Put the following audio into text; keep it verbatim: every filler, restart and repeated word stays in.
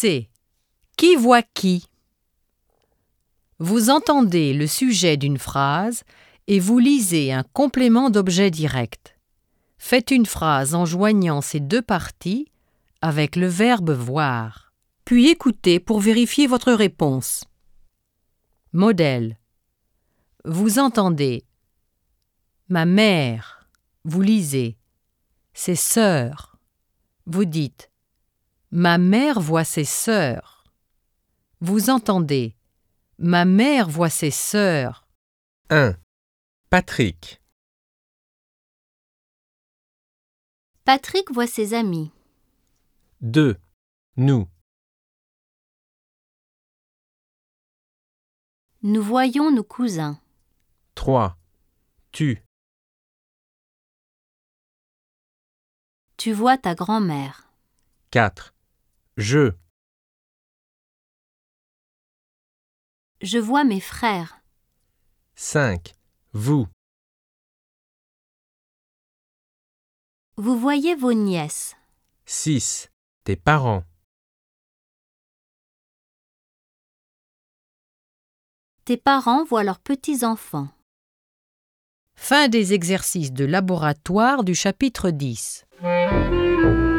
C. Qui voit qui? Vous entendez le sujet d'une phrase et vous lisez un complément d'objet direct. Faites une phrase en joignant ces deux parties avec le verbe voir. Puis écoutez pour vérifier votre réponse. Modèle. Vous entendez « ma mère », vous lisez « ses sœurs », vous dites « ma mère voit ses sœurs ». Vous entendez « ma mère voit ses sœurs ». un. Patrick. Patrick voit ses amis. deux. Nous. Nous voyons nos cousins. trois. Tu. Tu vois ta grand-mère. quatre. Je. Je vois mes frères. cinq. Vous. Vous voyez vos nièces. six. Tes parents. Tes parents voient leurs petits-enfants. Fin des exercices de laboratoire du chapitre dix.